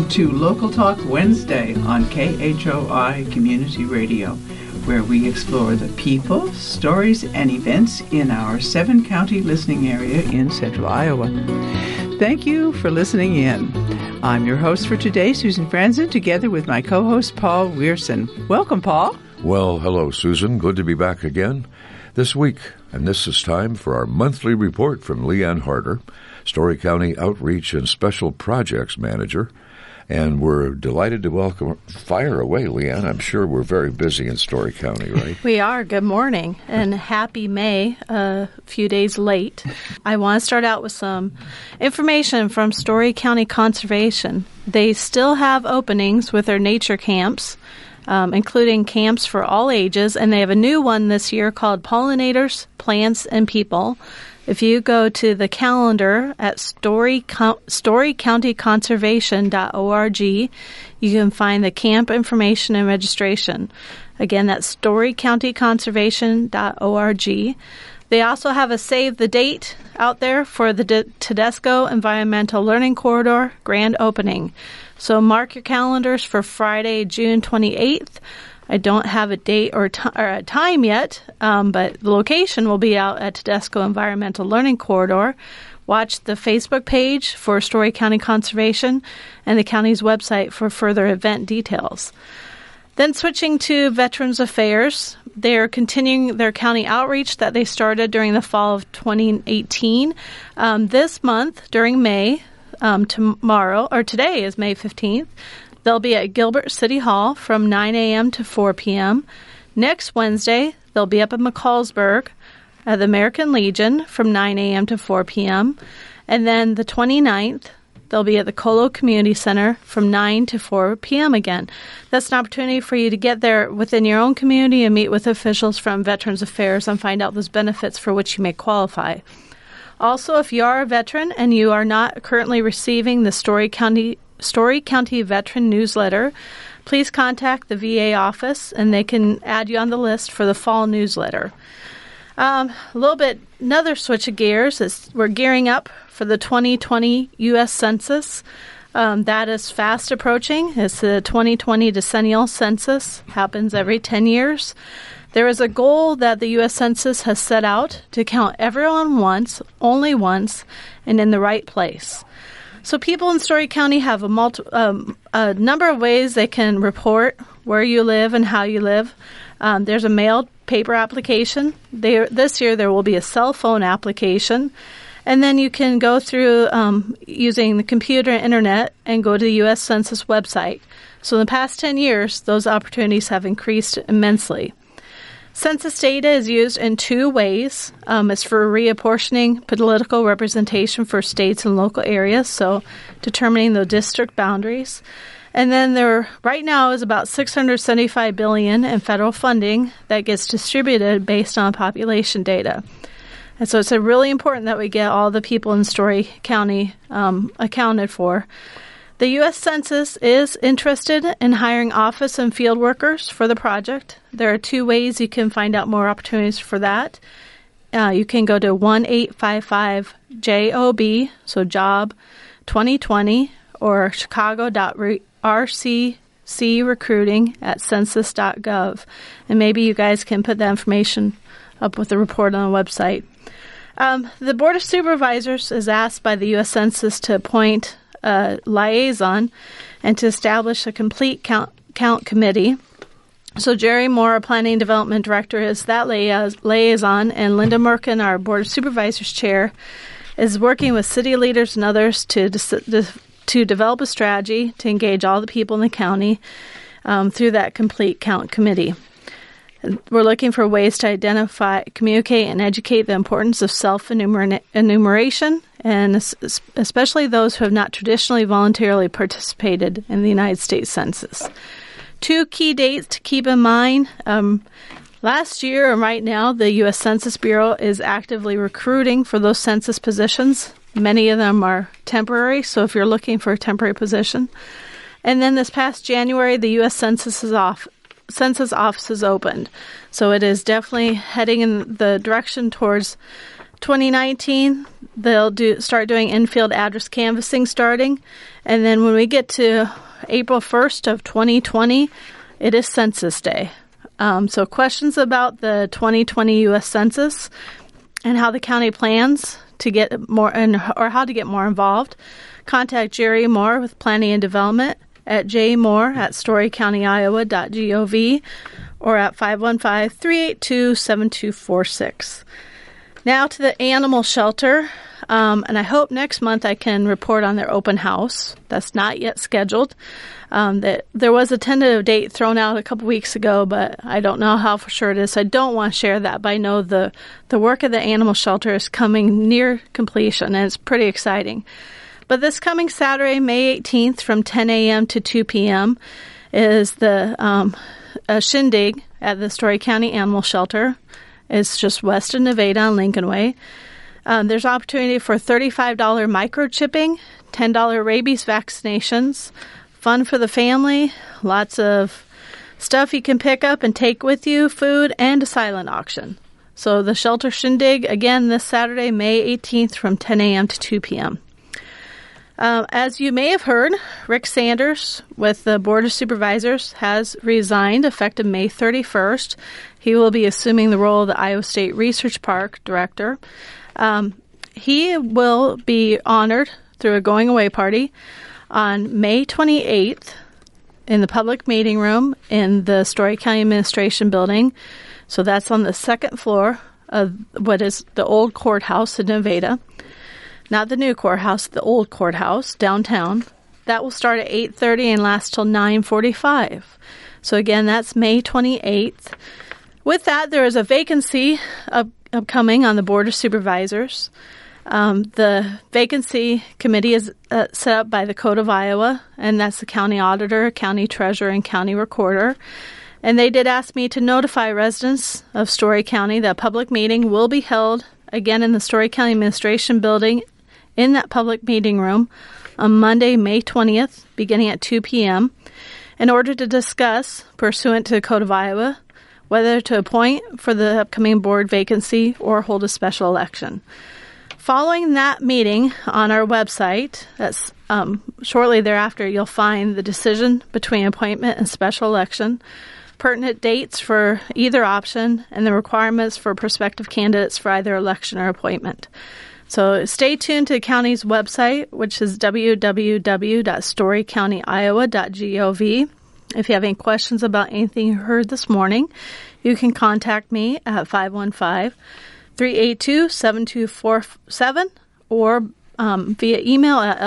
welcome to Local Talk Wednesday on KHOI Community Radio, where we explore the people, stories, and events in our 7-county listening area in central Iowa. Thank you for listening in. I'm your host for today, Susan Franzen, together with my co-host, Paul Weirson. Welcome, Paul. Well, hello, Susan. Good to be back again this week. And this is time for our monthly report from Leanne Harder, Story County Outreach and Special Projects Manager. And we're delighted to welcome her. Fire away, Leanne. I'm sure we're very busy in Story County, right? We are. Good morning and happy May, a few days late. I want to start out with some information from Story County Conservation. They still have openings with their nature camps, including camps for all ages, and they have a new one this year called Pollinators, Plants, and People. If you go to the calendar at storycountyconservation.org, you can find the camp information and registration. Again, that's storycountyconservation.org. They also have a save the date out there for the Tedesco Environmental Learning Corridor grand opening. So mark your calendars for Friday, June 28th. I don't have a date or a time yet, but the location will be out at Tedesco Environmental Learning Corridor. Watch the Facebook page for Story County Conservation and the county's website for further event details. Then switching to Veterans Affairs, they are continuing their county outreach that they started during the fall of 2018. This month, during May, today is May 15th, they'll be at Gilbert City Hall from 9 a.m. to 4 p.m. Next Wednesday, they'll be up in McCallsburg at the American Legion from 9 a.m. to 4 p.m. And then the 29th, they'll be at the Colo Community Center from 9 to 4 p.m. again. That's an opportunity for you to get there within your own community and meet with officials from Veterans Affairs and find out those benefits for which you may qualify. Also, if you are a veteran and you are not currently receiving the Story County Veteran Newsletter, please contact the VA office and they can add you on the list for the fall newsletter. Another switch of gears is we're gearing up for the 2020 U.S. Census. That is fast approaching. It's the 2020 decennial census. Happens every 10 years. There is a goal that the U.S. Census has set out to count everyone once, only once, and in the right place. So people in Story County have a number of ways they can report where you live and how you live. There's a mailed paper application. This year there will be a cell phone application. And then you can go through using the computer and internet and go to the U.S. Census website. So in the past 10 years, those opportunities have increased immensely. Census data is used in two ways. It's for reapportioning political representation for states and local areas, so determining the district boundaries. And then there right now is about $675 billion in federal funding that gets distributed based on population data. And so it's really important that we get all the people in Story County accounted for. The U.S. Census is interested in hiring office and field workers for the project. There are two ways you can find out more opportunities for that. You can go to 1-855-JOB, so job 2020, or chicago.rccrecruiting@census.gov. And maybe you guys can put that information up with the report on the website. The Board of Supervisors is asked by the U.S. Census to appoint a liaison and to establish a complete count committee. So Jerry Moore, our Planning Development Director, is that liaison, and Linda Merkin, our Board of Supervisors Chair, is working with city leaders and others to develop a strategy to engage all the people in the county through that complete count committee. We're looking for ways to identify, communicate, and educate the importance of self-enumeration, and especially those who have not traditionally voluntarily participated in the United States Census. Two key dates to keep in mind. Last year and right now, the U.S. Census Bureau is actively recruiting for those census positions. Many of them are temporary, so if you're looking for a temporary position. And then this past January, the U.S. Census office is opened. So it is definitely heading in the direction towards 2019, they'll start doing in-field address canvassing starting. And then when we get to April 1st of 2020, it is Census Day. So questions about the 2020 U.S. Census and how the county plans to get more or how to get more involved, contact Jerry Moore with Planning and Development at jmoore@storycountyiowa.gov or at 515-382-7246. Now to the animal shelter, and I hope next month I can report on their open house. That's not yet scheduled. That there was a tentative date thrown out a couple weeks ago, but I don't know how for sure it is. So I don't want to share that, but I know the work of the animal shelter is coming near completion, and it's pretty exciting. But this coming Saturday, May 18th, from 10 a.m. to 2 p.m., is the a shindig at the Story County Animal Shelter. It's just west of Nevada on Lincoln Way. There's opportunity for $35 microchipping, $10 rabies vaccinations, fun for the family, lots of stuff you can pick up and take with you, food, and a silent auction. So the shelter shindig, again, this Saturday, May 18th, from 10 a.m. to 2 p.m. As you may have heard, Rick Sanders with the Board of Supervisors has resigned effective May 31st. He will be assuming the role of the Iowa State Research Park Director. He will be honored through a going-away party on May 28th in the public meeting room in the Story County Administration Building. So that's on the second floor of what is the old courthouse in Nevada. Not the new courthouse, the old courthouse downtown. That will start at 8:30 and last till 9:45. So again, that's May 28th. With that, there is a vacancy upcoming on the Board of Supervisors. The vacancy committee is set up by the Code of Iowa, and that's the county auditor, county treasurer, and county recorder. And they did ask me to notify residents of Story County that a public meeting will be held again in the Story County Administration Building in that public meeting room on Monday, May 20th, beginning at 2 p.m., in order to discuss, pursuant to the Code of Iowa, whether to appoint for the upcoming board vacancy or hold a special election. Following that meeting on our website, that's shortly thereafter, you'll find the decision between appointment and special election, pertinent dates for either option, and the requirements for prospective candidates for either election or appointment. So stay tuned to the county's website, which is www.storycountyiowa.gov. If you have any questions about anything you heard this morning, you can contact me at 515-382-7247 or via email at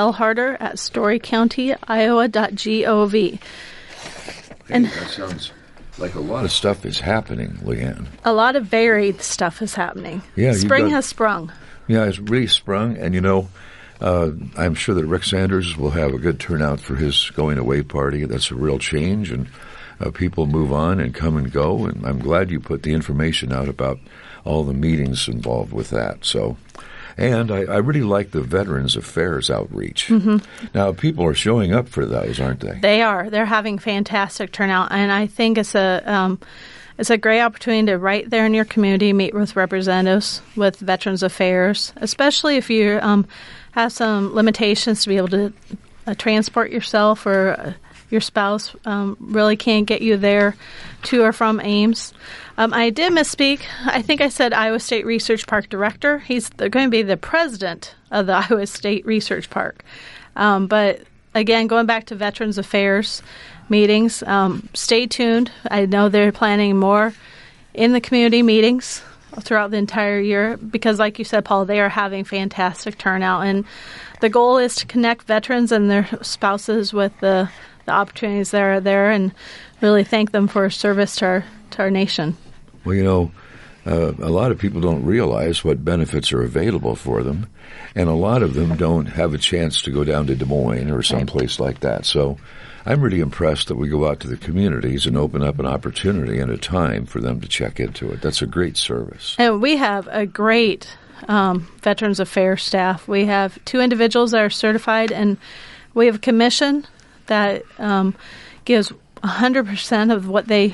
lharder@storycountyiowa.gov. And that sounds like a lot of stuff is happening, Leanne. A lot of varied stuff is happening. Yeah, Spring has sprung. Yeah, it's really sprung, and I'm sure that Rick Sanders will have a good turnout for his going-away party. That's a real change, and people move on and come and go, and I'm glad you put the information out about all the meetings involved with that. So, and I really like the Veterans Affairs outreach. Mm-hmm. Now, people are showing up for those, aren't they? They are. They're having fantastic turnout, and I think it's a great opportunity to right there in your community meet with representatives with Veterans Affairs, especially if you have some limitations to be able to transport yourself or your spouse really can't get you there to or from Ames. I did misspeak. I think I said Iowa State Research Park Director. He's going to be the president of the Iowa State Research Park. But again, going back to Veterans Affairs meetings, stay tuned. I know they're planning more in the community meetings throughout the entire year because, like you said, Paul, they are having fantastic turnout. And the goal is to connect veterans and their spouses with the opportunities that are there and really thank them for service to our nation. Well, a lot of people don't realize what benefits are available for them, and a lot of them don't have a chance to go down to Des Moines or someplace like that. So I'm really impressed that we go out to the communities and open up an opportunity and a time for them to check into it. That's a great service. And we have a great Veterans Affairs staff. We have 2 individuals that are certified, and we have a commission that gives 100% of what they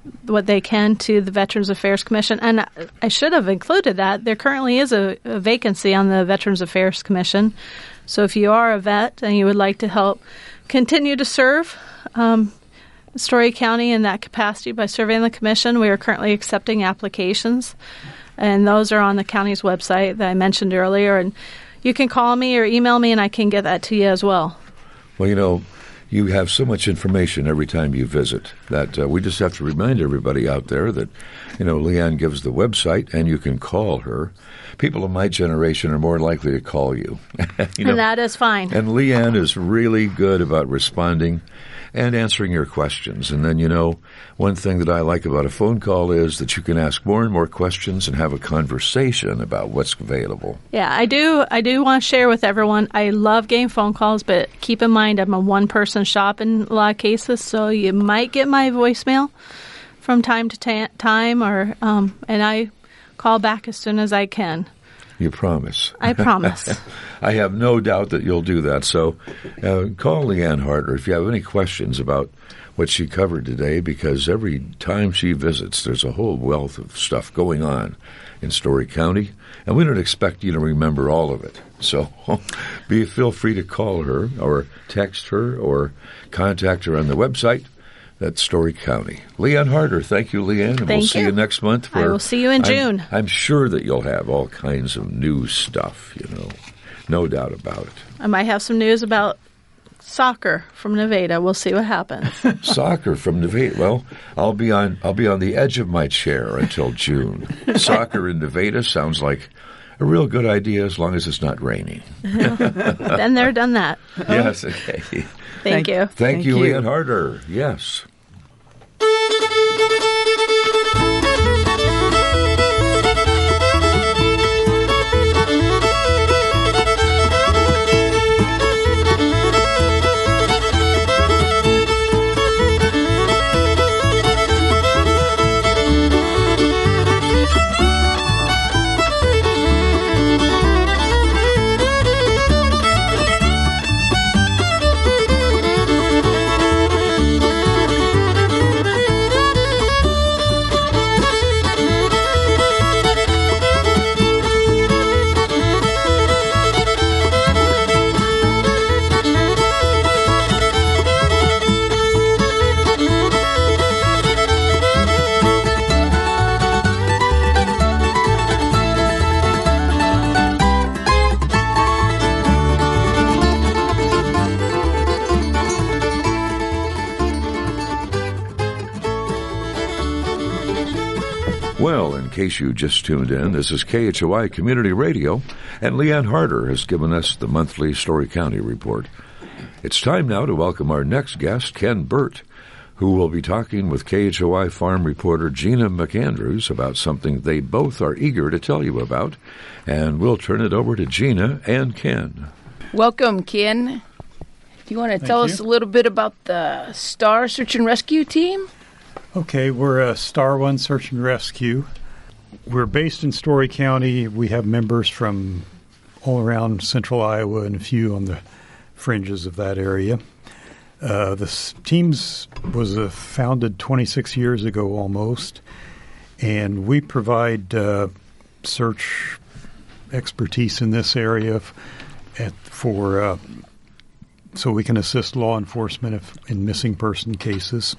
what they can to the Veterans Affairs Commission. And I should have included that. There currently is a vacancy on the Veterans Affairs Commission. So if you are a vet and you would like to help continue to serve Story County in that capacity by serving on the commission, we are currently accepting applications. And those are on the county's website that I mentioned earlier. And you can call me or email me, and I can get that to you as well. Well, you have so much information every time you visit that we just have to remind everybody out there that, Leanne gives the website, and you can call her. People of my generation are more likely to call you. And that is fine. And Leanne is really good about responding and answering your questions. And then, one thing that I like about a phone call is that you can ask more and more questions and have a conversation about what's available. Yeah, I do want to share with everyone. I love getting phone calls, but keep in mind I'm a one-person shop in a lot of cases, so you might get my voicemail from time to time, or and I call back as soon as I can. You promise? I promise. I have no doubt that you'll do that. So call Leanne Harder if you have any questions about what she covered today, because every time she visits, there's a whole wealth of stuff going on in Story County, and we don't expect you to remember all of it. So feel free to call her or text her or contact her on the website. That's Story County. Leanne Harder. Thank you, Leanne. And we'll see you next month. I will see you in June. I'm sure that you'll have all kinds of new stuff, No doubt about it. I might have some news about soccer from Nevada. We'll see what happens. Soccer from Nevada. Well, I'll be on the edge of my chair until June. Soccer in Nevada sounds like a real good idea as long as it's not raining. Been there, done that. Yes, okay. Thank you. Thank you, Leanne Harder. Yes. Well, in case you just tuned in, this is KHOI Community Radio, and Leanne Harder has given us the monthly Story County report. It's time now to welcome our next guest, Ken Burt, who will be talking with KHOI farm reporter Gina McAndrews about something they both are eager to tell you about, and we'll turn it over to Gina and Ken. Welcome, Ken. Do you want to tell us a little bit about the STAR Search and Rescue team? Okay, we're a Star One Search and Rescue. We're based in Story County. We have members from all around central Iowa and a few on the fringes of that area. The teams was founded 26 years ago almost, and we provide search expertise in this area so we can assist law enforcement in missing person cases.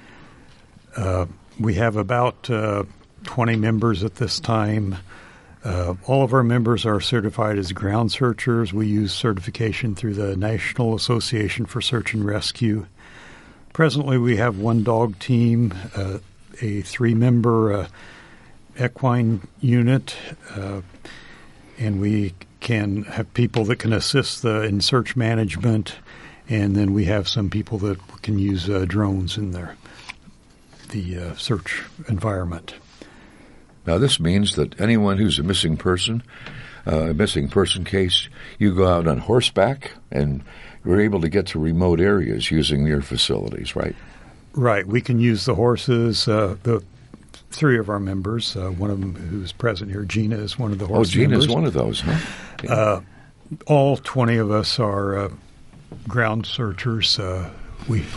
We have about 20 members at this time. All of our members are certified as ground searchers. We use certification through the National Association for Search and Rescue. Presently, we have one dog team, a 3-member equine unit, and we can have people that can assist in search management, and then we have some people that can use drones in the search environment. Now, this means that anyone who's a missing person case, you go out on horseback and you're able to get to remote areas using your facilities, right? Right. We can use the horses. The 3 of our members, one of them who's present here, Gina, is one of the horse members. Oh, Gina's one of those, huh? Yeah. All 20 of us are ground searchers. We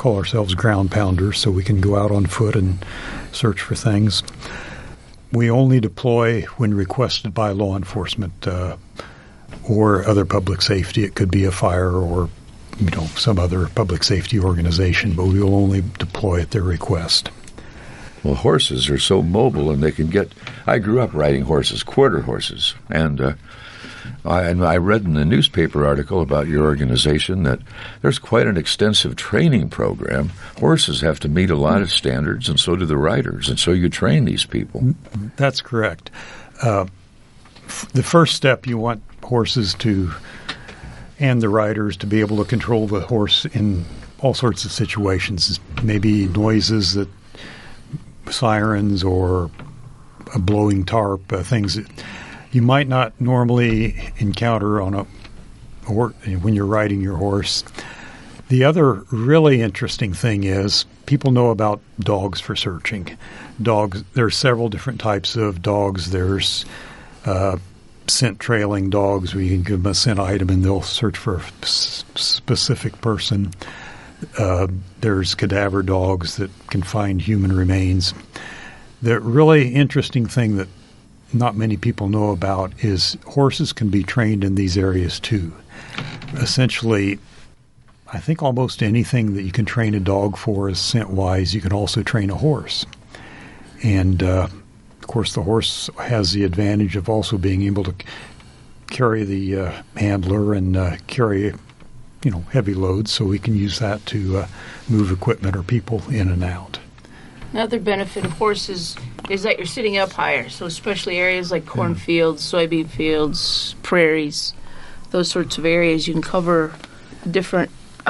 call ourselves ground pounders, so we can go out on foot and search for things. We only deploy when requested by law enforcement or other public safety. It could be a fire or some other public safety organization, but we will only deploy at their request. Well, horses are so mobile, and they can get... I grew up riding horses, quarter horses, and I read in the newspaper article about your organization that there's quite an extensive training program. Horses have to meet a lot of standards, and so do the riders, and so you train these people. That's correct. The first step, you want horses and the riders to be able to control the horse in all sorts of situations, maybe noises, sirens or a blowing tarp, things that you might not normally encounter when you're riding your horse. The other really interesting thing is people know about dogs for searching. Dogs, there are several different types of dogs. There's scent trailing dogs where you can give them a scent item and they'll search for a specific person. There's cadaver dogs that can find human remains. The really interesting thing that not many people know about is horses can be trained in these areas too. Essentially, I think almost anything that you can train a dog for is scent-wise, you can also train a horse. And, of course, the horse has the advantage of also being able to carry the handler and carry heavy loads, so we can use that to move equipment or people in and out. Another benefit of horses is that you're sitting up higher, so especially areas like cornfields, soybean fields, prairies, those sorts of areas, you can cover a different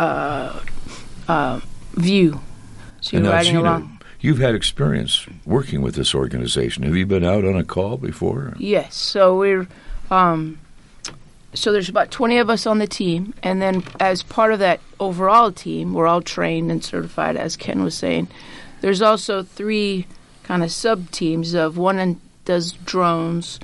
view. So you're riding along. You've had experience working with this organization. Have you been out on a call before? Yes. So we're so there's about 20 of us on the team, and then as part of that overall team, we're all trained and certified, as Ken was saying. There's also 3 kind of sub-teams of one does drones,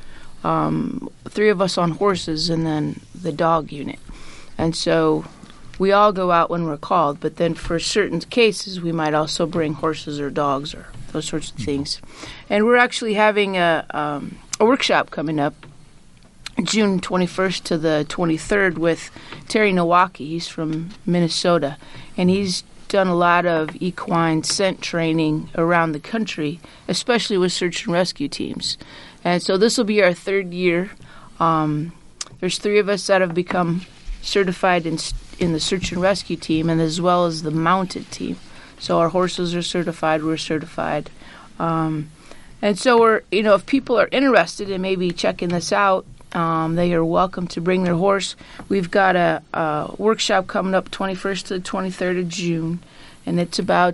3 of us on horses, and then the dog unit. And so we all go out when we're called, but then for certain cases, we might also bring horses or dogs or those sorts of things. And we're actually having a workshop coming up June 21st to the 23rd with Terry Nowaki. He's from Minnesota, and he's done a lot of equine scent training around the country, especially with search and rescue teams. And so this will be our 3rd year. There's 3 of us that have become certified in the search and rescue team, and as well as the mounted team. So our horses are certified, we're certified. And so we're, if people are interested in maybe checking this out, they are welcome to bring their horse. We've got a workshop coming up 21st to the 23rd of June, and it's about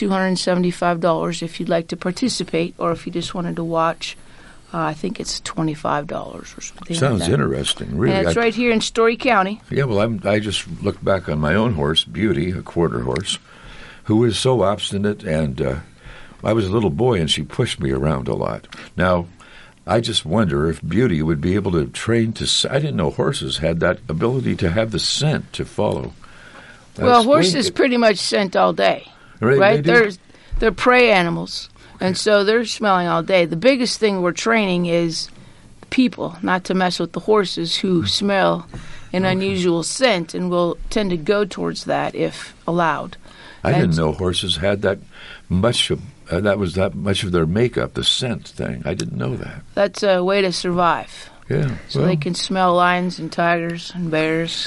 $275 if you'd like to participate, or if you just wanted to watch. I think it's $25 or something. Sounds like that. Interesting, really. And it's right here in Story County. Yeah, well, I just looked back on my own horse, Beauty, a quarter horse, who is so obstinate, and I was a little boy, and she pushed me around a lot. Now, I just wonder if Beauty would be able to train I didn't know horses had that ability to have the scent to follow. Well, horses pretty much scent all day, right? They're prey animals, and so they're smelling all day. The biggest thing we're training is people, not to mess with the horses who smell an unusual scent and will tend to go towards that if allowed. I didn't know horses had that much of that much of their makeup, the scent thing. I didn't know that. That's a way to survive. Yeah. So they can smell lions and tigers and bears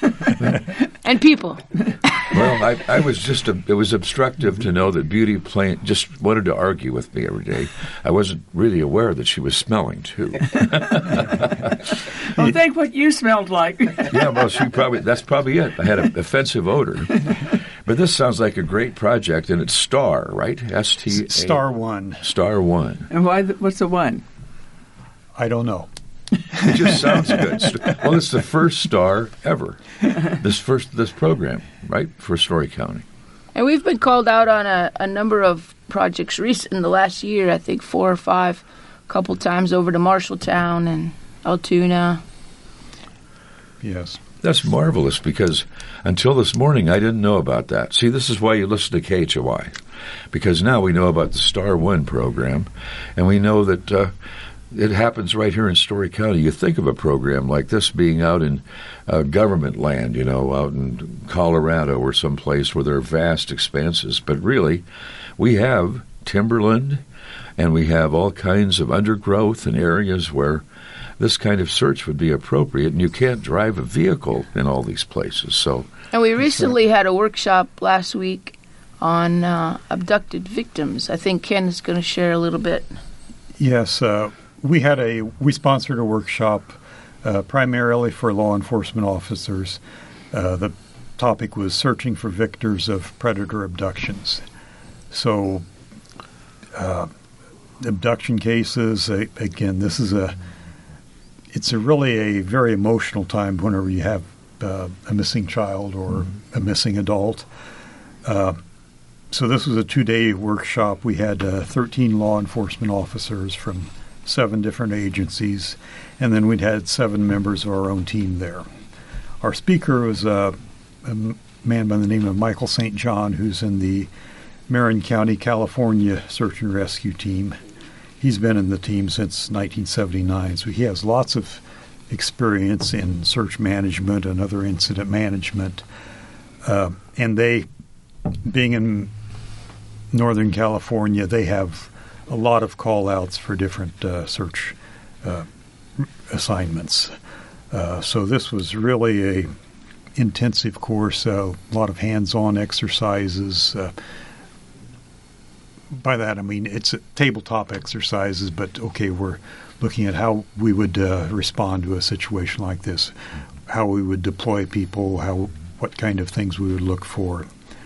and people. Well, I was it was obstructive to know that Beauty just wanted to argue with me every day. I wasn't really aware that she was smelling, too. Well, think what you smelled like. Yeah, well, that's probably it. I had an offensive odor. But this sounds like a great project, and it's STAR, right? S-T-A. Star 1. Star 1. And what's the 1? I don't know. It just sounds good. Well, it's the first STAR ever. This program, right, for Story County. And we've been called out on a number of projects in the last year, I think 4 or 5, a couple times over to Marshalltown and Altoona. Yes. That's marvelous, because until this morning I didn't know about that. See, this is why you listen to KHOI, because now we know about the Star One program, and we know that it happens right here in Story County. You think of a program like this being out in government land, out in Colorado or someplace where there are vast expanses, but really we have timberland and we have all kinds of undergrowth and areas where this kind of search would be appropriate, and you can't drive a vehicle in all these places. So, and we recently had a workshop last week on abducted victims. I think Ken is going to share a little bit. Yes, we sponsored a workshop primarily for law enforcement officers. The topic was searching for victims of predator abductions. So, abduction cases, again, this is it's really a very emotional time whenever you have a missing child or a missing adult. So this was a 2-day workshop. We had 13 law enforcement officers from 7 different agencies, and then we'd had 7 members of our own team there. Our speaker was a man by the name of Michael St. John, who's in the Marin County, California Search and Rescue Team. He's been in the team since 1979, so he has lots of experience in search management and other incident management. And they, being in Northern California, they have a lot of call-outs for different search assignments. So this was really a intensive course, a lot of hands-on exercises. By that, I mean it's tabletop exercises, but okay, we're looking at how we would respond to a situation like this, how we would deploy people, what kind of things we would look for.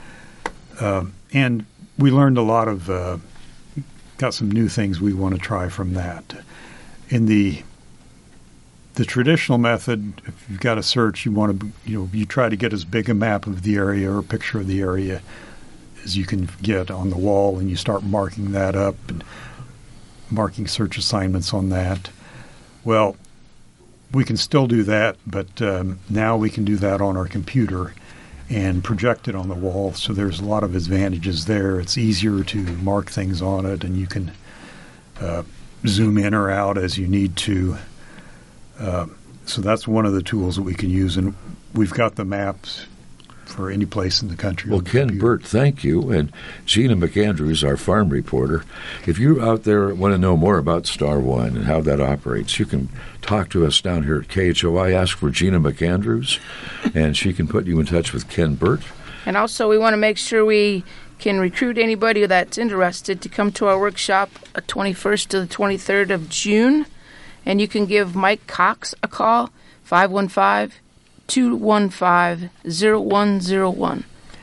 And we learned a lot of, got some new things we want to try from that. In the traditional method, if you've got a search, you want to, you try to get as big a map of the area or a picture of the area as you can get on the wall, and you start marking that up and marking search assignments on that. Well, we can still do that, but now we can do that on our computer and project it on the wall, so there's a lot of advantages there. It's easier to mark things on it, and you can zoom in or out as you need to. So that's one of the tools that we can use, and we've got the maps for any place in the country. Well, Ken Burt, thank you. And Gina McAndrews, our farm reporter, if you out there want to know more about Star One and how that operates, you can talk to us down here at KHOI. Ask for Gina McAndrews, and she can put you in touch with Ken Burt. And also, we want to make sure we can recruit anybody that's interested to come to our workshop 21st to the 23rd of June. And you can give Mike Cox a call, 515-215-0101.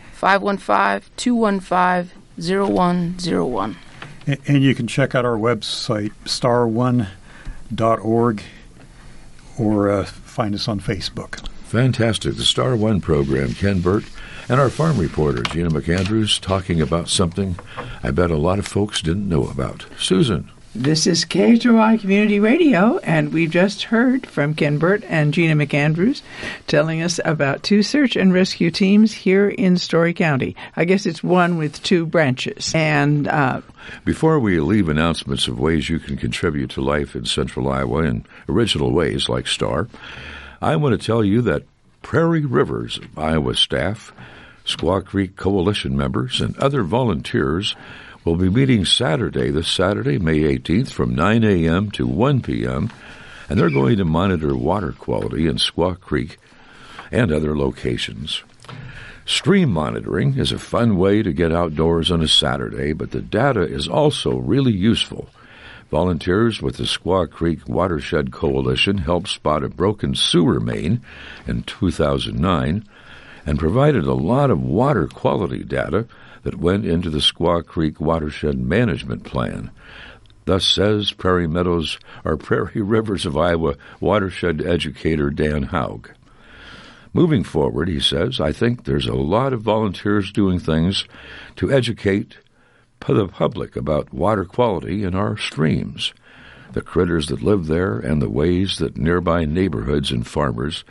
515-215-0101. And you can check out our website, star1.org, or find us on Facebook. Fantastic. The Star One program, Ken Burt, and our farm reporter, Gina McAndrews, talking about something I bet a lot of folks didn't know about. Susan. This is KHOI Community Radio, and we've just heard from Ken Burt and Gina McAndrews telling us about 2 search and rescue teams here in Story County. I guess it's one with 2 branches. And before we leave announcements of ways you can contribute to life in Central Iowa in original ways like Star, I want to tell you that Prairie Rivers of Iowa staff, Squaw Creek Coalition members, and other volunteers will be meeting this Saturday, May 18th, from 9 a.m. to 1 p.m., and they're going to monitor water quality in Squaw Creek and other locations. Stream monitoring is a fun way to get outdoors on a Saturday, but the data is also really useful. Volunteers with the Squaw Creek Watershed Coalition helped spot a broken sewer main in 2009 and provided a lot of water quality data that went into the Squaw Creek Watershed Management Plan. Thus says Prairie Rivers of Iowa watershed educator Dan Haug. Moving forward, he says, I think there's a lot of volunteers doing things to educate the public about water quality in our streams, the critters that live there, and the ways that nearby neighborhoods and farmers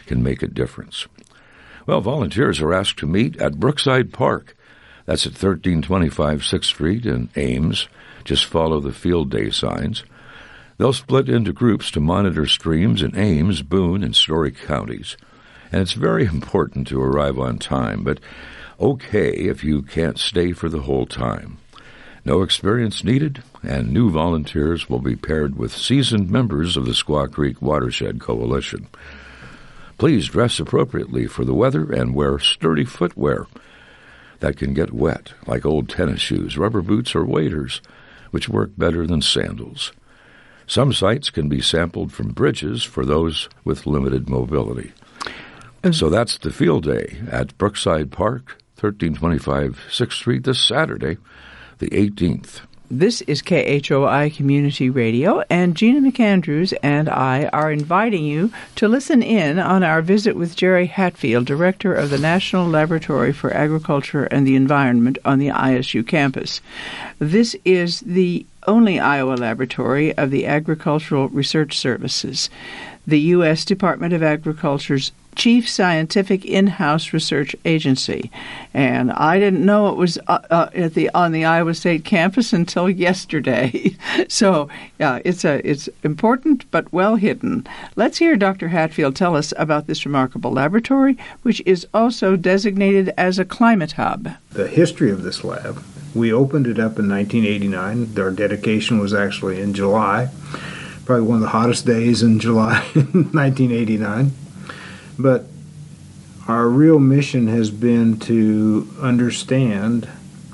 can make a difference. Well, volunteers are asked to meet at Brookside Park. That's at 1325 6th Street in Ames. Just follow the field day signs. They'll split into groups to monitor streams in Ames, Boone, and Story counties. And it's very important to arrive on time, but okay if you can't stay for the whole time. No experience needed, and new volunteers will be paired with seasoned members of the Squaw Creek Watershed Coalition. Please dress appropriately for the weather and wear sturdy footwear that can get wet, like old tennis shoes, rubber boots, or waders, which work better than sandals. Some sites can be sampled from bridges for those with limited mobility. So that's the field day at Brookside Park, 1325 6th Street, this Saturday, the 18th. This is KHOI Community Radio, and Gina McAndrews and I are inviting you to listen in on our visit with Jerry Hatfield, Director of the National Laboratory for Agriculture and the Environment on the ISU campus. This is the only Iowa laboratory of the Agricultural Research Services, the U.S. Department of Agriculture's chief scientific in-house research agency. And I didn't know it was on the Iowa State campus until yesterday. So, yeah, it's important but well hidden. Let's hear Dr. Hatfield tell us about this remarkable laboratory, which is also designated as a climate hub. The history of this lab, we opened it up in 1989. Our dedication was actually in July, probably one of the hottest days in July 1989. But our real mission has been to understand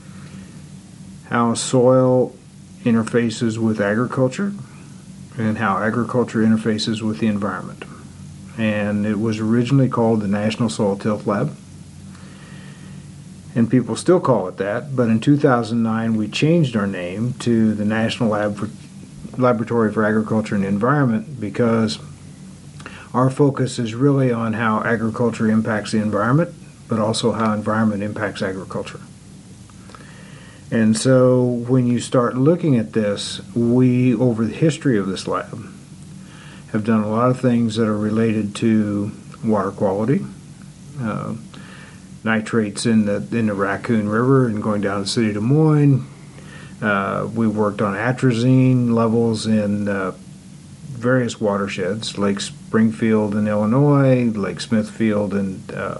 how soil interfaces with agriculture and how agriculture interfaces with the environment. And it was originally called the National Soil Tilth Lab. And people still call it that, but in 2009 we changed our name to the National Laboratory for Agriculture and Environment because our focus is really on how agriculture impacts the environment, but also how environment impacts agriculture. And so when you start looking at this, we, over the history of this lab, have done a lot of things that are related to water quality, nitrates in the Raccoon River and going down to the city of Des Moines. We worked on atrazine levels in various watersheds, Lake Springfield in Illinois, Lake Smithfield in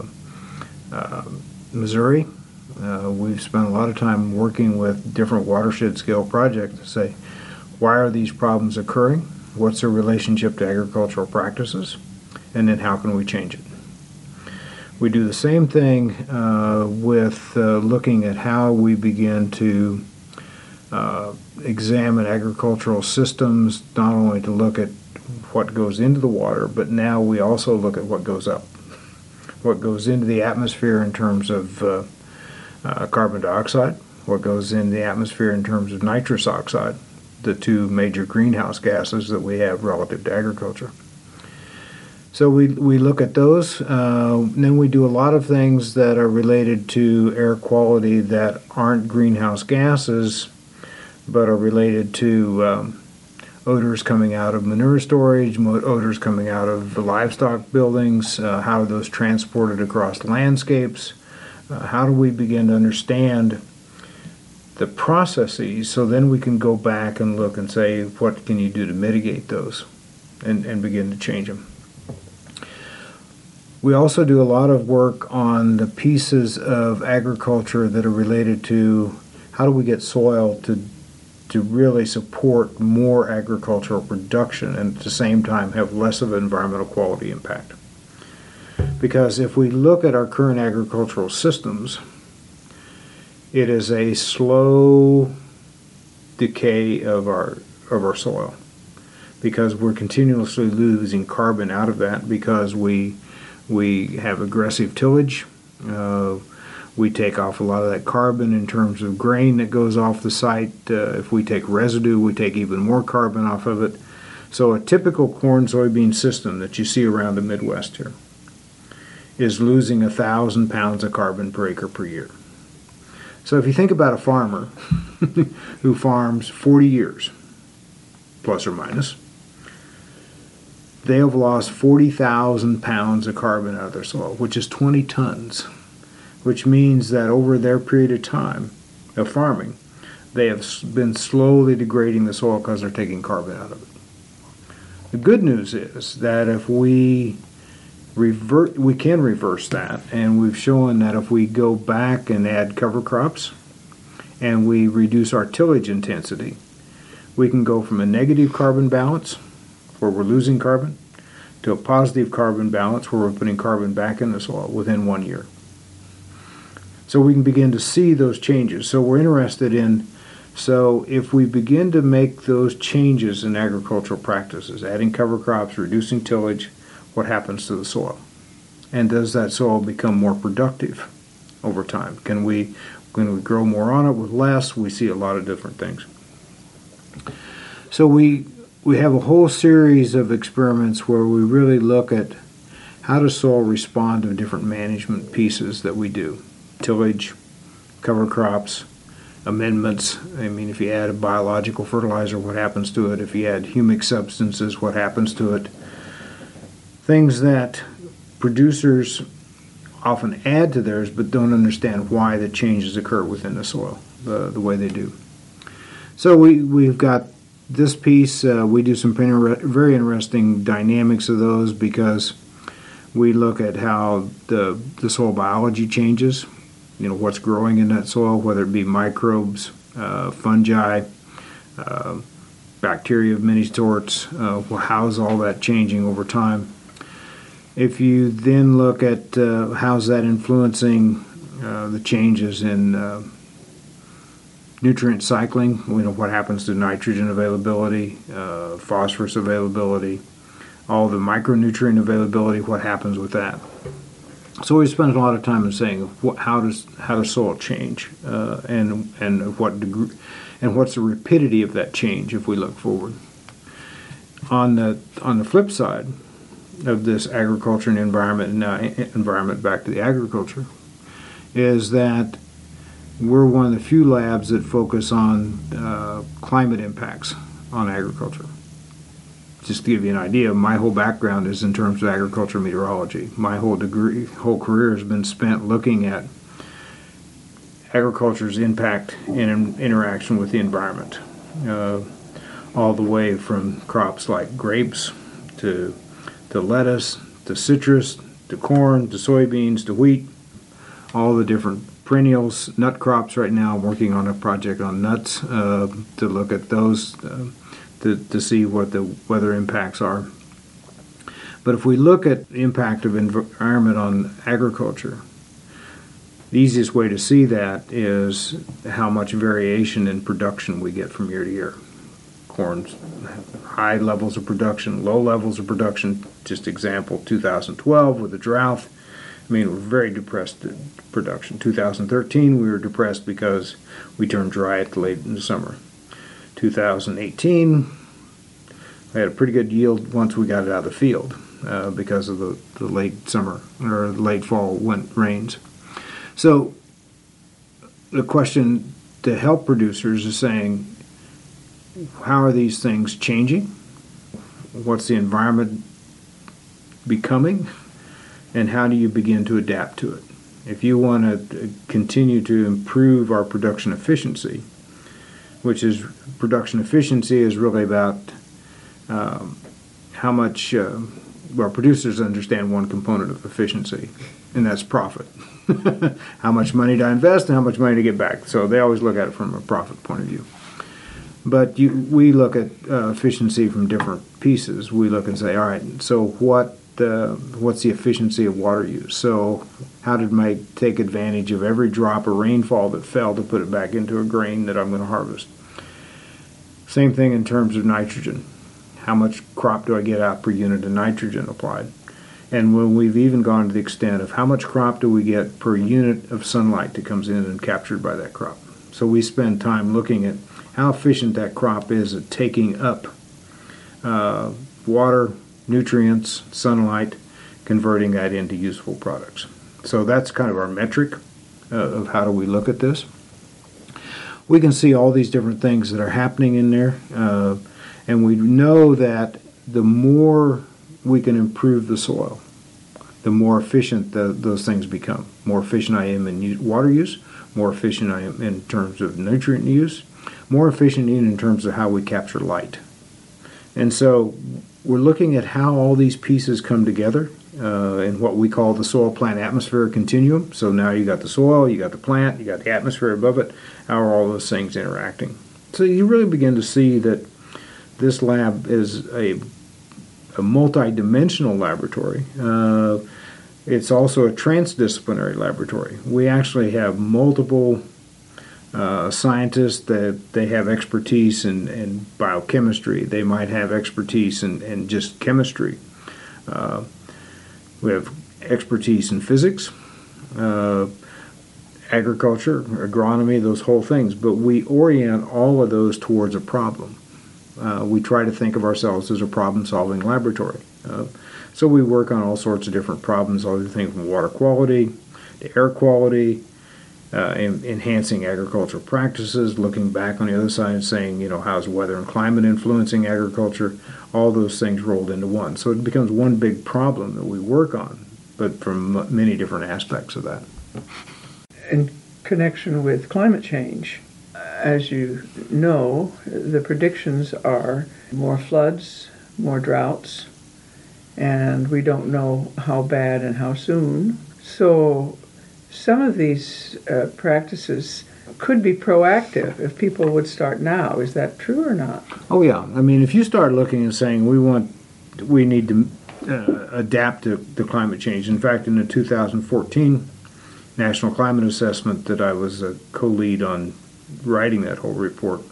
Missouri. We've spent a lot of time working with different watershed scale projects to say, why are these problems occurring? What's their relationship to agricultural practices? And then how can we change it? We do the same thing with looking at how we begin to examine agricultural systems, not only to look at what goes into the water, but now we also look at what goes up, what goes into the atmosphere in terms of carbon dioxide, what goes in the atmosphere in terms of nitrous oxide, the two major greenhouse gases that we have relative to agriculture. So we look at those. Then we do a lot of things that are related to air quality that aren't greenhouse gases, but are related to odors coming out of manure storage, odors coming out of the livestock buildings, how are those transported across landscapes, how do we begin to understand the processes so then we can go back and look and say, what can you do to mitigate those and begin to change them. We also do a lot of work on the pieces of agriculture that are related to how do we get soil to really support more agricultural production and at the same time have less of an environmental quality impact. Because if we look at our current agricultural systems, it is a slow decay of our soil because we're continuously losing carbon out of that because we have aggressive tillage. We take off a lot of that carbon in terms of grain that goes off the site. If we take residue, we take even more carbon off of it. So a typical corn soybean system that you see around the Midwest here is losing 1,000 pounds of carbon per acre per year. So if you think about a farmer who farms 40 years, plus or minus, they have lost 40,000 pounds of carbon out of their soil, which is 20 tons, which means that over their period of time of farming, they have been slowly degrading the soil because they're taking carbon out of it. The good news is that if we can reverse that, and we've shown that if we go back and add cover crops and we reduce our tillage intensity, we can go from a negative carbon balance, where we're losing carbon, to a positive carbon balance, where we're putting carbon back in the soil within 1 year. So we can begin to see those changes. So we're interested in, so if we begin to make those changes in agricultural practices, adding cover crops, reducing tillage, what happens to the soil? And does that soil become more productive over time? Can we grow more on it with less? We see a lot of different things. So we have a whole series of experiments where we really look at how does soil respond to different management pieces that we do. Tillage, cover crops, amendments. I mean, if you add a biological fertilizer, what happens to it? If you add humic substances, what happens to it? Things that producers often add to theirs but don't understand why the changes occur within the soil the way they do. So we've got this piece. We do some very interesting dynamics of those because we look at how the soil biology changes, what's growing in that soil, whether it be microbes, fungi, bacteria of many sorts. How's all that changing over time? If you then look at how's that influencing the changes in nutrient cycling, what happens to nitrogen availability, phosphorus availability, all the micronutrient availability, what happens with that? So we spend a lot of time in saying how does soil change, and what degree, and what's the rapidity of that change if we look forward. On the flip side of this agriculture and environment back to the agriculture, is that we're one of the few labs that focus on climate impacts on agriculture. Just to give you an idea, my whole background is in terms of agriculture meteorology. My whole career has been spent looking at agriculture's impact and interaction with the environment, all the way from crops like grapes to lettuce to citrus to corn to soybeans to wheat, all the different perennials, nut crops. Right now I'm working on a project on nuts to look at those to see what the weather impacts are. But if we look at the impact of environment on agriculture, the easiest way to see that is how much variation in production we get from year to year. Corn's high levels of production, low levels of production. Just example, 2012 with the drought. We're very depressed production. 2013, we were depressed because we turned dry late in the summer. 2018, we had a pretty good yield once we got it out of the field because of the late summer or late fall rains. So the question to help producers is saying, how are these things changing? What's the environment becoming? And how do you begin to adapt to it? If you want to continue to improve our production efficiency, which is production efficiency is really about how much, producers understand one component of efficiency, and that's profit. How much money to invest and how much money to get back. So they always look at it from a profit point of view. But we look at efficiency from different pieces. We look and say, all right, so what's the efficiency of water use? So how did I take advantage of every drop of rainfall that fell to put it back into a grain that I'm going to harvest? Same thing in terms of nitrogen. How much crop do I get out per unit of nitrogen applied? And when we've even gone to the extent of how much crop do we get per unit of sunlight that comes in and captured by that crop. So we spend time looking at how efficient that crop is at taking up water, nutrients, sunlight, converting that into useful products. So that's kind of our metric of how do we look at this. We can see all these different things that are happening in there, and we know that the more we can improve the soil, the more efficient those things become. More efficient I am in water use, more efficient I am in terms of nutrient use, more efficient even in terms of how we capture light. And so we're looking at how all these pieces come together in what we call the soil plant atmosphere continuum. So now you got the soil, you got the plant, you got the atmosphere above it. How are all those things interacting? So you really begin to see that this lab is a multi-dimensional laboratory. It's also a transdisciplinary laboratory. We actually have multiple scientists that they have expertise in biochemistry. They might have expertise in just chemistry. We have expertise in physics, agriculture, agronomy, those whole things. But we orient all of those towards a problem. We try to think of ourselves as a problem-solving laboratory. So we work on all sorts of different problems, everything from water quality to air quality, enhancing agricultural practices, looking back on the other side and saying, how's weather and climate influencing agriculture? All those things rolled into one. So it becomes one big problem that we work on, but from many different aspects of that. In connection with climate change, as you know, the predictions are more floods, more droughts, and we don't know how bad and how soon. So some of these practices could be proactive if people would start now. Is that true or not? Oh yeah. I mean, if you start looking and saying we need to adapt to climate change. In fact, in the 2014 National Climate Assessment that I was a co-lead on writing that whole report,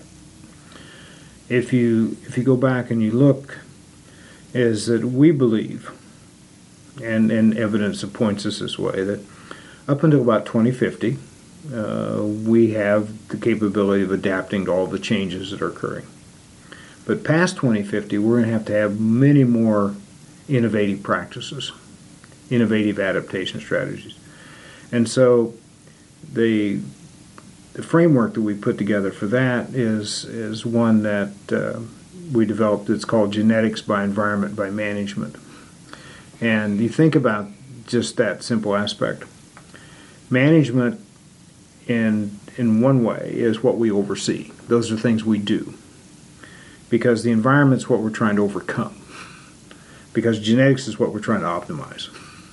if you go back and you look, is that we believe, and evidence points us this way, that up until about 2050, we have the capability of adapting to all the changes that are occurring. But past 2050, we're going to have many more innovative practices, innovative adaptation strategies. And so the framework that we put together for that is one that we developed. It's called Genetics by Environment by Management. And you think about just that simple aspect. Management in one way is what we oversee. Those are things we do. Because the environment's what we're trying to overcome. Because genetics is what we're trying to optimize.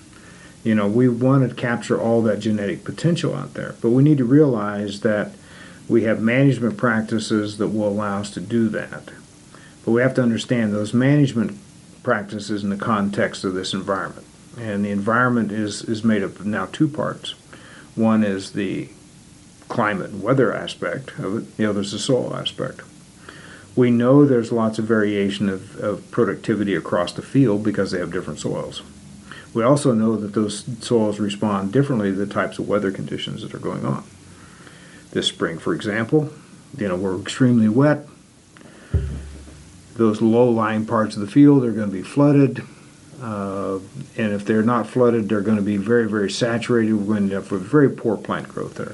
We want to capture all that genetic potential out there. But we need to realize that we have management practices that will allow us to do that. But we have to understand those management practices in the context of this environment. And the environment is made up of now two parts. One is the climate and weather aspect of it. The other is the soil aspect. We know there's lots of variation of productivity across the field because they have different soils. We also know that those soils respond differently to the types of weather conditions that are going on. This spring, for example, we're extremely wet. Those low-lying parts of the field are going to be flooded. And if they're not flooded, they're going to be very, very saturated. We're going to end up with very poor plant growth there.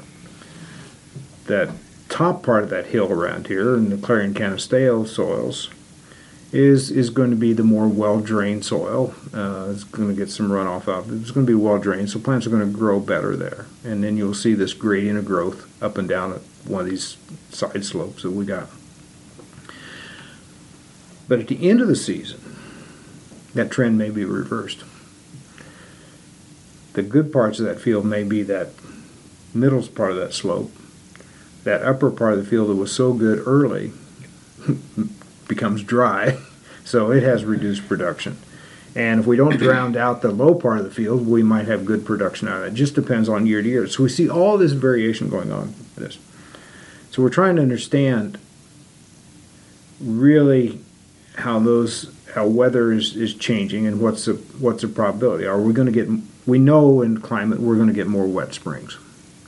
That top part of that hill around here in the Clarion-Canisteo soils is going to be the more well-drained soil. It's going to get some runoff out. It's going to be well-drained, so plants are going to grow better there. And then you'll see this gradient of growth up and down at one of these side slopes that we got. But at the end of the season, that trend may be reversed. The good parts of that field may be that middle part of that slope. That upper part of the field that was so good early becomes dry, so it has reduced production. And if we don't drown out the low part of the field, we might have good production out of it. It just depends on year to year. So we see all this variation going on in this. So we're trying to understand really how weather is changing and what's the probability. Are we going to get? We know in climate we're going to get more wet springs.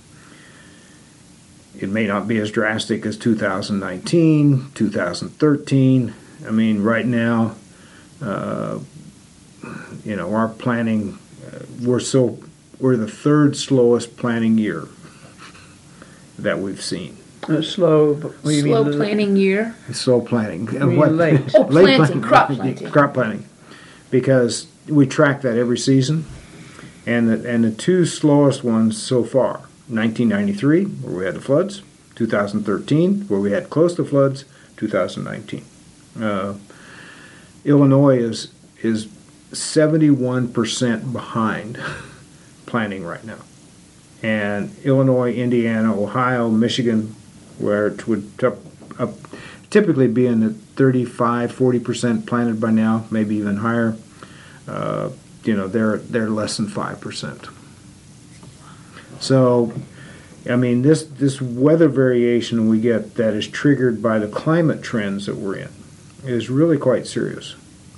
It may not be as drastic as 2019, 2013. I mean, right now, our planting, we're the third slowest planting year that we've seen. Slow planting year? Slow planting. Late. Oh, planting, crop planting. Crop planting. because we track that every season. And the two slowest ones so far, 1993, where we had the floods, 2013, where we had close to floods, 2019. Illinois is 71% behind planning right now. And Illinois, Indiana, Ohio, Michigan, where it would typically be in the 35-40% planted by now, maybe even higher. They're less than 5%. So, I mean, this weather variation we get that is triggered by the climate trends that we're in is really quite serious.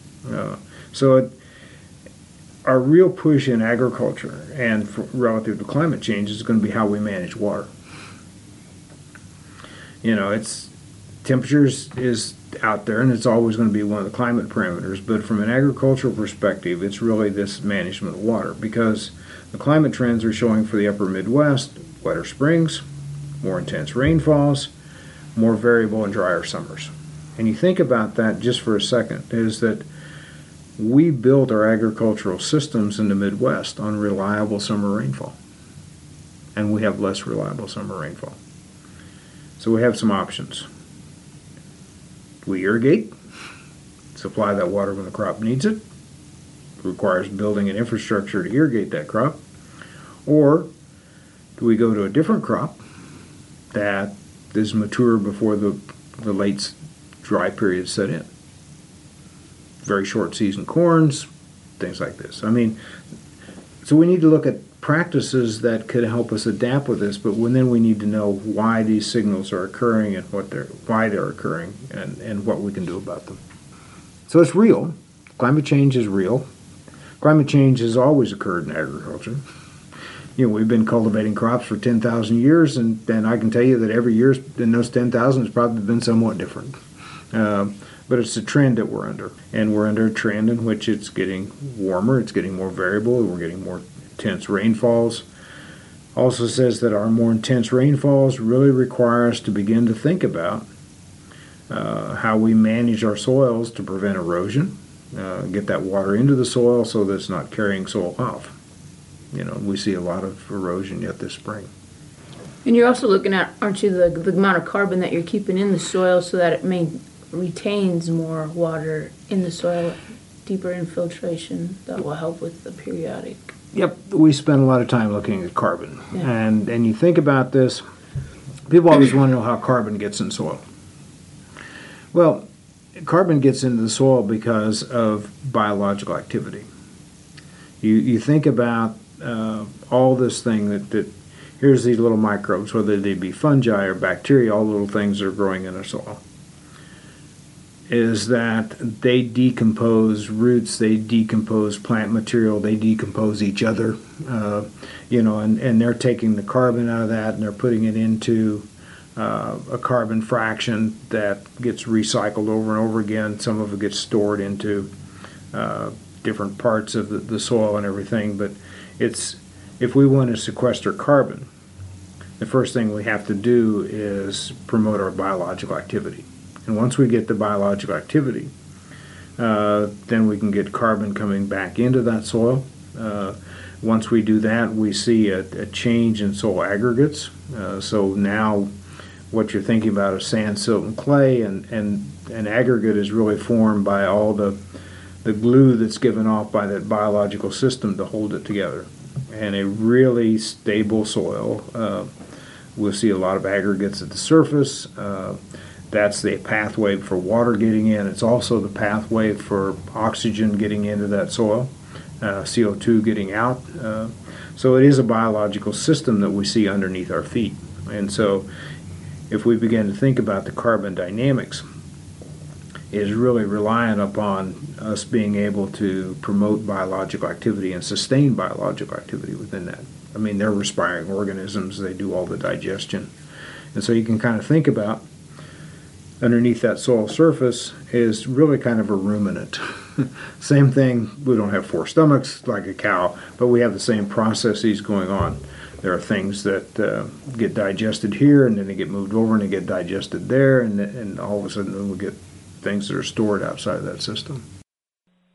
Our real push in agriculture and relative to climate change is going to be how we manage water. It's temperatures is out there, and it's always going to be one of the climate parameters. But from an agricultural perspective, it's really this management of water, because the climate trends are showing for the upper Midwest wetter springs, more intense rainfalls, more variable and drier summers. And you think about that just for a second, is that we built our agricultural systems in the Midwest on reliable summer rainfall, and we have less reliable summer rainfall. So we have some options. We irrigate, supply that water when the crop needs it. It requires building an infrastructure to irrigate that crop. Or do we go to a different crop that is mature before the late dry period set in? Very short season corns, things like this. I mean, so we need to look at practices that could help us adapt with this, but then we need to know why these signals are occurring and why they're occurring and what we can do about them. So it's real. Climate change is real. Climate change has always occurred in agriculture. We've been cultivating crops for 10,000 years, and I can tell you that every year in those 10,000 has probably been somewhat different. But it's a trend that we're under. And we're under a trend in which it's getting warmer, it's getting more variable, we're getting more intense rainfalls. Also says that our more intense rainfalls really require us to begin to think about how we manage our soils to prevent erosion, get that water into the soil so that it's not carrying soil off. We see a lot of erosion yet this spring. And you're also looking at, aren't you, the amount of carbon that you're keeping in the soil so that it retains more water in the soil, deeper infiltration that will help with the periodic. Yep, we spend a lot of time looking at carbon. Yeah. And you think about this, people always want to know how carbon gets in soil. Well, carbon gets into the soil because of biological activity. You think about all this thing that here's these little microbes, whether they be fungi or bacteria, all little things that are growing in our soil, is that they decompose roots, they decompose plant material, they decompose each other, and they're taking the carbon out of that and they're putting it into a carbon fraction that gets recycled over and over again. Some of it gets stored into different parts of the soil and everything, but if we want to sequester carbon, the first thing we have to do is promote our biological activity. And once we get the biological activity, then we can get carbon coming back into that soil. Once we do that, we see a change in soil aggregates. So now what you're thinking about is sand, silt, and clay, and an aggregate is really formed by all the glue that's given off by that biological system to hold it together. And a really stable soil, we'll see a lot of aggregates at the surface. That's the pathway for water getting in. It's also the pathway for oxygen getting into that soil, CO2 getting out. So it is a biological system that we see underneath our feet. And so if we begin to think about the carbon dynamics, it is really reliant upon us being able to promote biological activity and sustain biological activity within that. I mean, they're respiring organisms. They do all the digestion. And so you can kind of think about underneath that soil surface is really kind of a ruminant. Same thing, we don't have four stomachs like a cow, but we have the same processes going on. There are things that get digested here, and then they get moved over and they get digested there, and all of a sudden we get things that are stored outside of that system.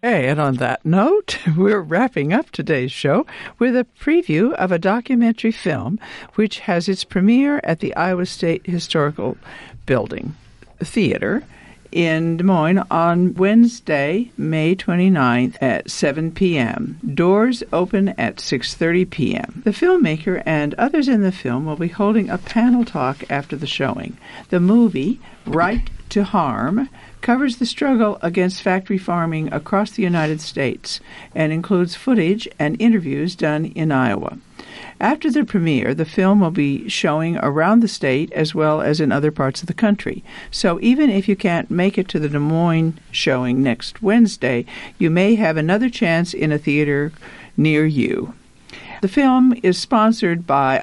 Hey, and on that note, we're wrapping up today's show with a preview of a documentary film which has its premiere at the Iowa State Historical Building Theater in Des Moines on Wednesday, May 29th at 7 p.m. Doors open at 6:30 p.m. The filmmaker and others in the film will be holding a panel talk after the showing. The movie, Right to Harm, covers the struggle against factory farming across the United States and includes footage and interviews done in Iowa. After the premiere, the film will be showing around the state as well as in other parts of the country. So even if you can't make it to the Des Moines showing next Wednesday, you may have another chance in a theater near you. The film is sponsored by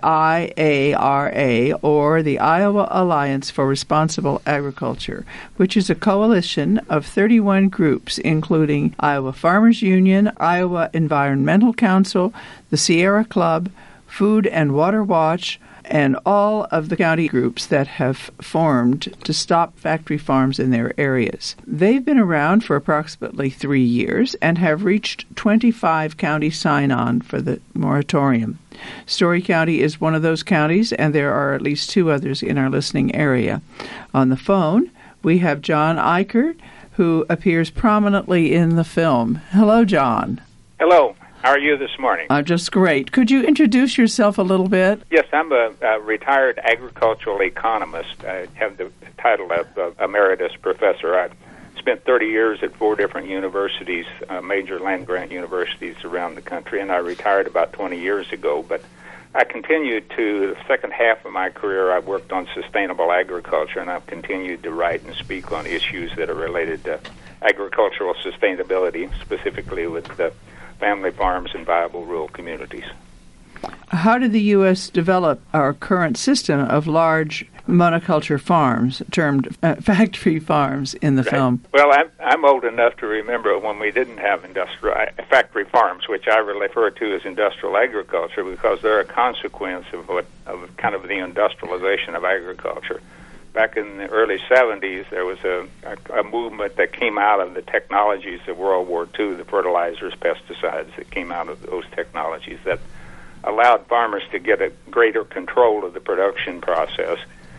IARA, or the Iowa Alliance for Responsible Agriculture, which is a coalition of 31 groups, including Iowa Farmers Union, Iowa Environmental Council, the Sierra Club, Food and Water Watch, and all of the county groups that have formed to stop factory farms in their areas. They've been around for approximately 3 years and have reached 25 county sign-on for the moratorium. Story County is one of those counties, and there are at least 2 others in our listening area. On the phone, we have John Eichert, who appears prominently in the film. Hello, John. Hello. How are you this morning? Just great. Could you introduce yourself a little bit? Yes, I'm a retired agricultural economist. I have the title of emeritus professor. I spent 30 years at 4 different universities, major land-grant universities around the country, and I retired about 20 years ago. But I continued to, the second half of my career, I worked on sustainable agriculture, and I've continued to write and speak on issues that are related to agricultural sustainability, specifically with the family farms and viable rural communities. How did the U.S. develop our current system of large monoculture farms, termed factory farms, in the film? Well, I'm old enough to remember when we didn't have industrial factory farms, which I refer to as industrial agriculture, because they're a consequence of kind of the industrialization of agriculture. Back in the early 70s, there was a movement that came out of the technologies of World War II, the fertilizers, pesticides that came out of those technologies that allowed farmers to get a greater control of the production process.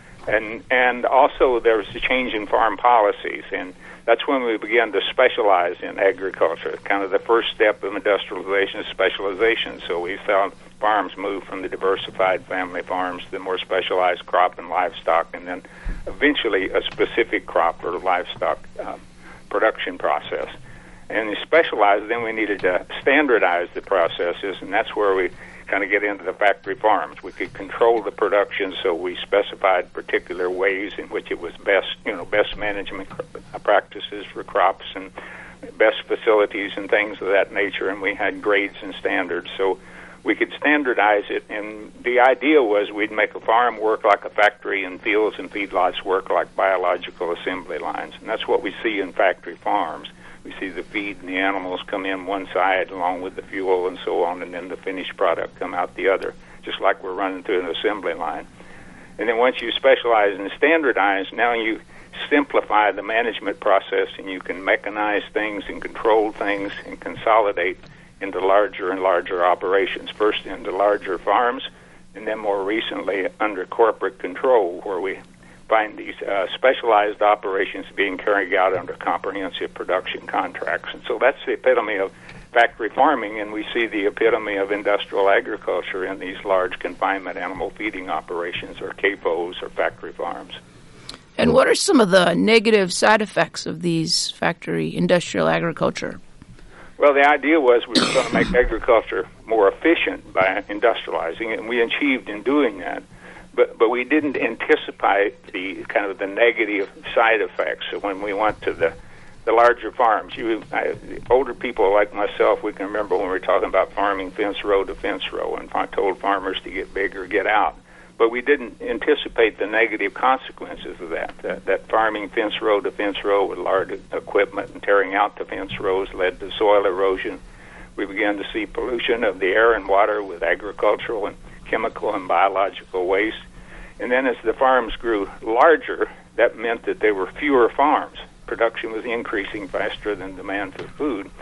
And also there was a change in farm policies, and that's when we began to specialize in agriculture. Kind of the first step of industrialization is specialization. So we saw farms move from the diversified family farms to the more specialized crop and livestock, and then eventually a specific crop or livestock production process. And we specialized, then we needed to standardize the processes, and that's where we kind of get into the factory farms. We could control the production, so we specified particular ways in which it was best management practices for crops and best facilities and things of that nature, and we had grades and standards. So we could standardize it, and the idea was we'd make a farm work like a factory and fields and feedlots work like biological assembly lines, and that's what we see in factory farms. We see the feed and the animals come in one side along with the fuel and so on, and then the finished product come out the other, just like we're running through an assembly line. And then once you specialize and standardize, now you simplify the management process, and you can mechanize things and control things and consolidate into larger and larger operations, first into larger farms, and then more recently under corporate control, where we find these specialized operations being carried out under comprehensive production contracts. And so that's the epitome of factory farming, and we see the epitome of industrial agriculture in these large confinement animal feeding operations, or CAFOs, or factory farms. And what are some of the negative side effects of these factory industrial agriculture? Well, the idea was we were going to make agriculture more efficient by industrializing it, and we achieved in doing that. But we didn't anticipate the kind of the negative side effects. So when we went to the larger farms, older people like myself, we can remember when we were talking about farming fence row to fence row, and I told farmers to get bigger, get out. But we didn't anticipate the negative consequences of that farming fence row to fence row with large equipment and tearing out the fence rows led to soil erosion. We began to see pollution of the air and water with agricultural and chemical and biological waste. And then as the farms grew larger, that meant that there were fewer farms. Production was increasing faster than demand for food.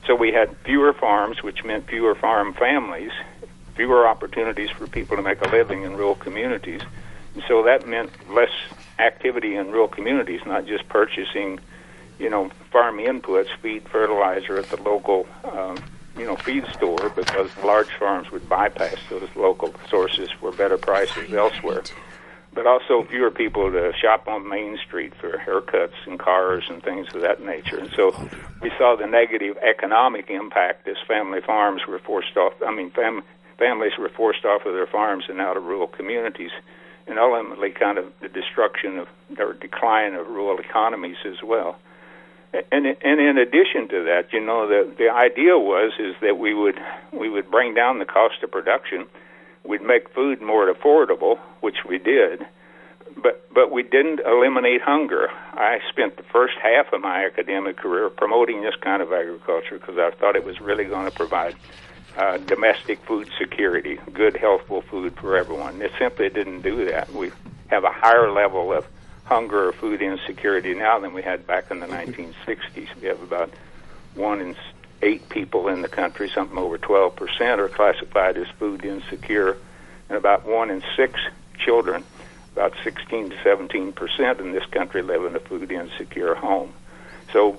So we had fewer farms, which meant fewer farm families, fewer opportunities for people to make a living in rural communities. And so that meant less activity in rural communities, not just purchasing, farm inputs, feed, fertilizer at the local, feed store, because large farms would bypass those local sources for better prices elsewhere. But also fewer people to shop on Main Street for haircuts and cars and things of that nature. And so we saw the negative economic impact as family farms were forced off. Families were forced off of their farms and out of rural communities, and ultimately kind of the destruction of or decline of rural economies as well. And in addition to that, the idea was that we would bring down the cost of production. We'd make food more affordable, which we did, but we didn't eliminate hunger. I spent the first half of my academic career promoting this kind of agriculture because I thought it was really going to provide domestic food security, good, healthful food for everyone. It simply didn't do that. We have a higher level of hunger or food insecurity now than we had back in the 1960s. We have about 1 in 8 people in the country, something over 12%, are classified as food insecure, and about 1 in 6 children, about 16 to 17% in this country, live in a food insecure home. So,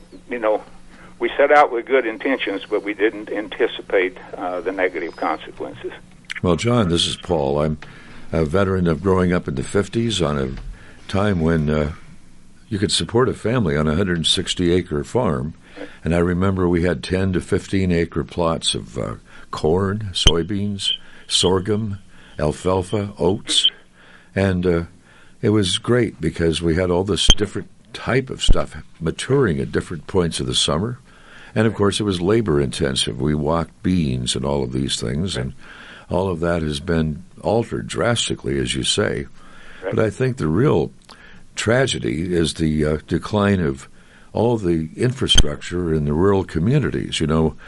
we set out with good intentions, but we didn't anticipate the negative consequences. Well, John, this is Paul. I'm a veteran of growing up in the 50s on a time when you could support a family on a 160-acre farm. And I remember we had 10 to 15-acre plots of corn, soybeans, sorghum, alfalfa, oats. And it was great because we had all this different type of stuff maturing at different points of the summer. And, of course, it was labor-intensive. We walked beans and all of these things, and all of that has been altered drastically, as you say. But I think the real tragedy is the decline of all the infrastructure in the rural communities.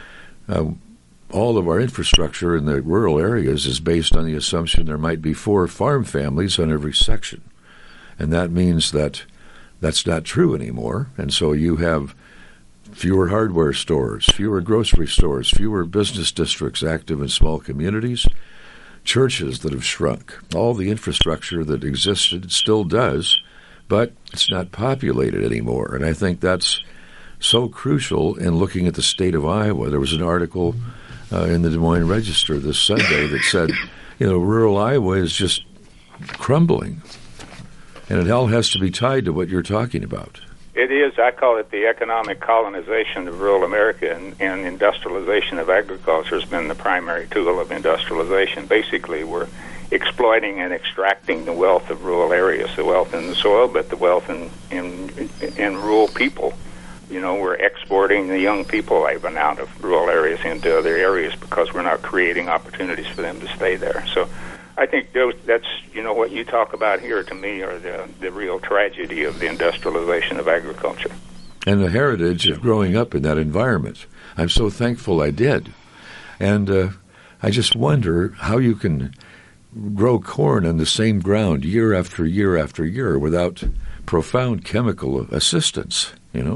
All of our infrastructure in the rural areas is based on the assumption there might be 4 farm families on every section. And that means that that's not true anymore. And so you have fewer hardware stores, fewer grocery stores, fewer business districts active in small communities, churches that have shrunk. All the infrastructure that existed still does, but it's not populated anymore. And I think that's so crucial in looking at the state of Iowa. There was an article in the Des Moines Register this Sunday that said, rural Iowa is just crumbling. And it all has to be tied to what you're talking about. It is. I call it the economic colonization of rural America, and industrialization of agriculture has been the primary tool of industrialization. Basically, we're exploiting and extracting the wealth of rural areas, the wealth in the soil, but the wealth in rural people. We're exporting the young people even out of rural areas into other areas because we're not creating opportunities for them to stay there. So I think that's, what you talk about here, to me, are the real tragedy of the industrialization of agriculture. And the heritage of growing up in that environment. I'm so thankful I did. And I just wonder how you can grow corn on the same ground year after year after year without profound chemical assistance,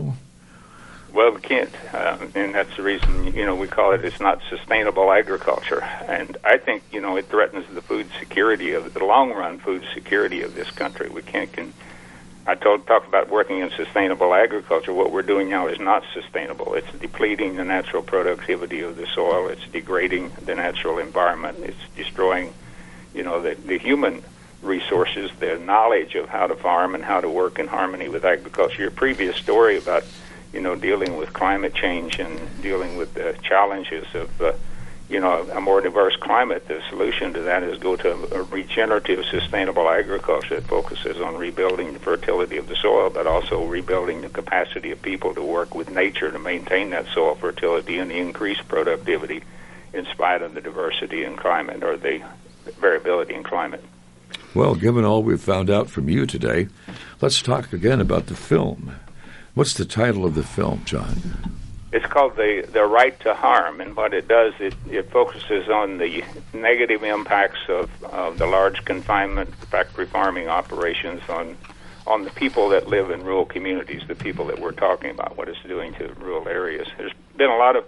Well, we can't, and that's the reason, we call it's not sustainable agriculture. And I think, it threatens the food security of the long-run food security of this country. We can't, talk about working in sustainable agriculture. What we're doing now is not sustainable. It's depleting the natural productivity of the soil. It's degrading the natural environment. It's destroying, the human resources, the knowledge of how to farm and how to work in harmony with agriculture. Your previous story about dealing with climate change and dealing with the challenges of, a more diverse climate, the solution to that is go to a regenerative, sustainable agriculture that focuses on rebuilding the fertility of the soil, but also rebuilding the capacity of people to work with nature to maintain that soil fertility and the increased productivity in spite of the diversity in climate or the variability in climate. Well, given all we've found out from you today, let's talk again about the film. What's the title of the film, John? It's called The Right to Harm, and what it does, it focuses on the negative impacts of the large confinement factory farming operations on the people that live in rural communities, the people that we're talking about, what it's doing to rural areas. There's been a lot of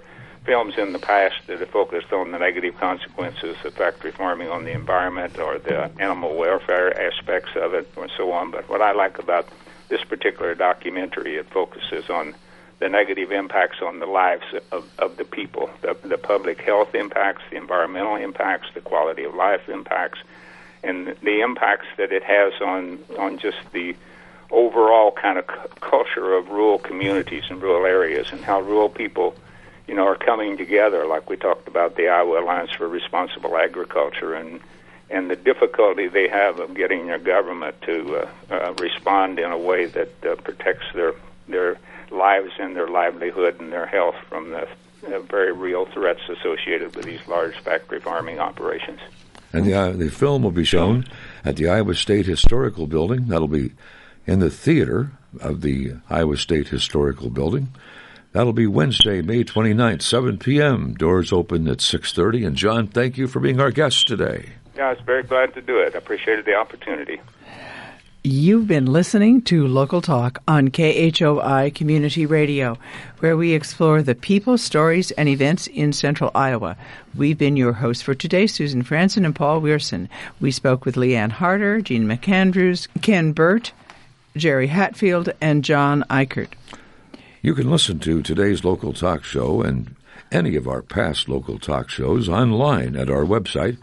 films in the past that have focused on the negative consequences of factory farming on the environment or the animal welfare aspects of it or so on. But what I like about this particular documentary, it focuses on the negative impacts on the lives of the people, the public health impacts, the environmental impacts, the quality of life impacts, and the impacts that it has on just the overall kind of culture of rural communities and rural areas, and how rural people, are coming together, like we talked about the Iowa Alliance for Responsible Agriculture, and the difficulty they have of getting their government to respond in a way that protects their lives and their livelihood and their health from the very real threats associated with these large factory farming operations. And the film will be shown at the Iowa State Historical Building. That'll be in the theater of the Iowa State Historical Building. That'll be Wednesday, May 29th, 7 p.m. Doors open at 6:30. And John, thank you for being our guest today. Yeah, I was very glad to do it. I appreciated the opportunity. You've been listening to Local Talk on KHOI Community Radio, where we explore the people, stories, and events in Central Iowa. We've been your hosts for today, Susan Franson and Paul Weirson. We spoke with Leanne Harder, Jean McAndrews, Ken Burt, Jerry Hatfield, and John Eichert. You can listen to today's Local Talk show and any of our past Local Talk shows online at our website,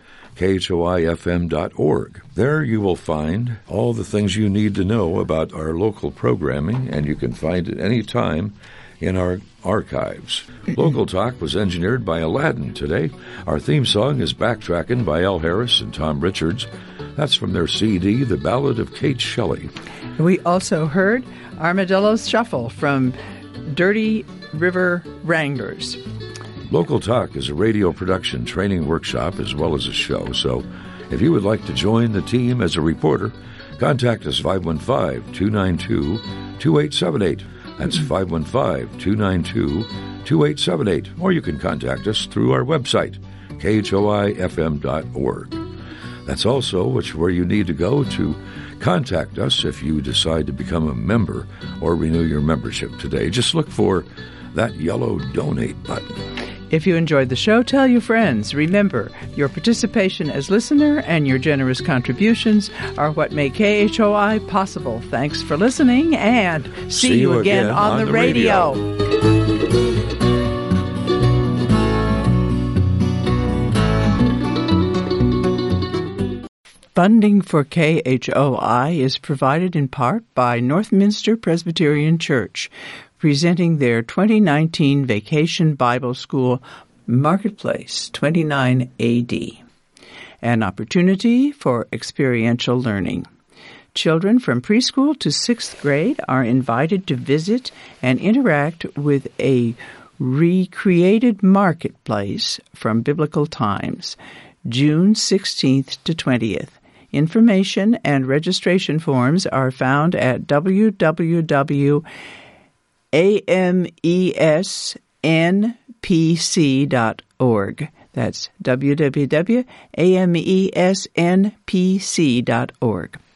khoifm.org. There you will find all the things you need to know about our local programming, and you can find it any time in our archives. Local Talk was engineered by Aladdin today. Our theme song is Backtrackin' by Al Harris and Tom Richards. That's from their CD, The Ballad of Kate Shelley. We also heard Armadillo's Shuffle from Dirty River Wranglers. Local Talk is a radio production training workshop as well as a show, so if you would like to join the team as a reporter, contact us 515-292-2878. That's 515-292-2878. Or you can contact us through our website, khoifm.org. That's also where you need to go to contact us if you decide to become a member or renew your membership today. Just look for that yellow donate button. If you enjoyed the show, tell your friends. Remember, your participation as listener and your generous contributions are what make KHOI possible. Thanks for listening, and see you again on the radio. Funding for KHOI is provided in part by Northminster Presbyterian Church, presenting their 2019 Vacation Bible School Marketplace 29 AD, an opportunity for experiential learning. Children from preschool to 6th grade are invited to visit and interact with a recreated marketplace from biblical times, June 16th to 20th. Information and registration forms are found at www.amesnpc.org. That's www.amesnpc.org.